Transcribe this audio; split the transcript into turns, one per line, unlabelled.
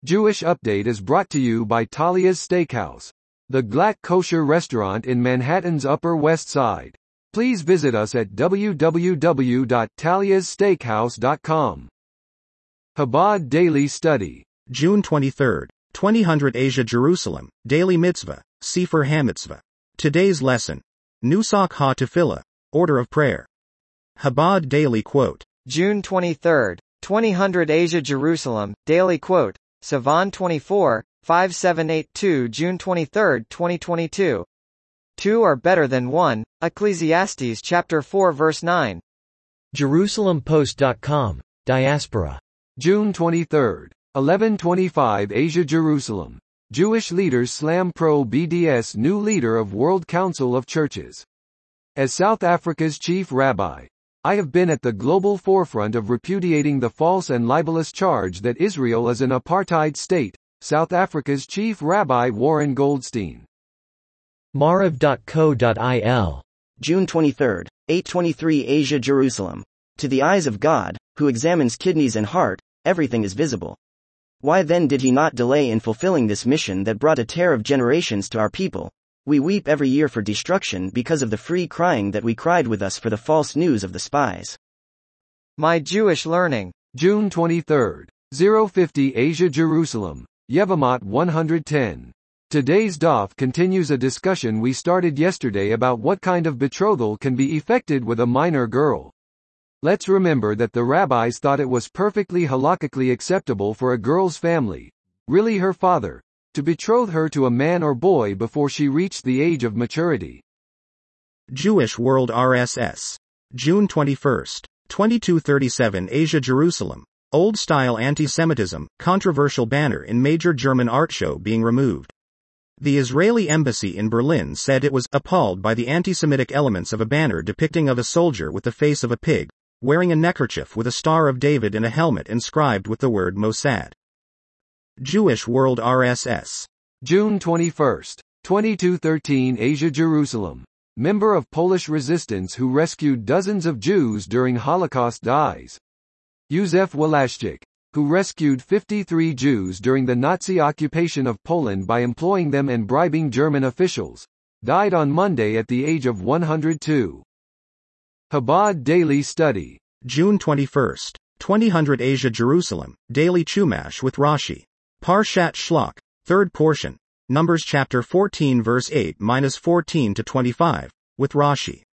Jewish Update is brought to you by Talia's Steakhouse, the Glatt kosher restaurant in Manhattan's Upper West Side. Please visit us at www.taliassteakhouse.com. Chabad Daily Study.
June 23, 2000 Asia Jerusalem, Daily Mitzvah, Sefer HaMitzvah. Today's lesson. Nusach HaTefillah, Order of Prayer. Chabad Daily Quote.
June 23, 2000 Asia Jerusalem, Daily Quote, Sivan 24, 5782 June 23, 2022. Two are better than one, Ecclesiastes chapter 4 verse 9.
JerusalemPost.com, Diaspora.
June 23, 1125 Asia Jerusalem. Jewish leaders slam pro-BDS new leader of World Council of Churches. As South Africa's chief rabbi, I have been at the global forefront of repudiating the false and libelous charge that Israel is an apartheid state, South Africa's chief rabbi Warren Goldstein.
Maariv.co.il.
June 23, 823 Asia Jerusalem. To the eyes of God, who examines kidneys and heart, everything is visible. Why then did he not delay in fulfilling this mission that brought a tear of generations to our people? We weep every year for destruction because of the free crying that we cried with us for the false news of the spies.
My Jewish Learning.
June 23, 050 Asia Jerusalem, Yevamot 110. Today's daf continues a discussion we started yesterday about what kind of betrothal can be effected with a minor girl. Let's remember that the rabbis thought it was perfectly halakhically acceptable for a girl's family, really her father, to betroth her to a man or boy before she reached the age of maturity.
Jewish World RSS. June 21, 2237 Asia Jerusalem. Old-style anti-Semitism, controversial banner in major German art show being removed. The Israeli embassy in Berlin said it was appalled by the anti-Semitic elements of a banner depicting of a soldier with the face of a pig, wearing a neckerchief with a Star of David and a helmet inscribed with the word Mossad. Jewish World RSS.
June 21, 2213 Asia Jerusalem. Member of Polish resistance who rescued dozens of Jews during Holocaust dies. Józef Walaszczyk, who rescued 53 Jews during the Nazi occupation of Poland by employing them and bribing German officials, died on Monday at the age of 102. Chabad Daily Study.
June 21, 2000 Asia Jerusalem, Daily Chumash with Rashi. Parshat Shlach, third portion, Numbers chapter 14 verse 8-14 to 25, with Rashi.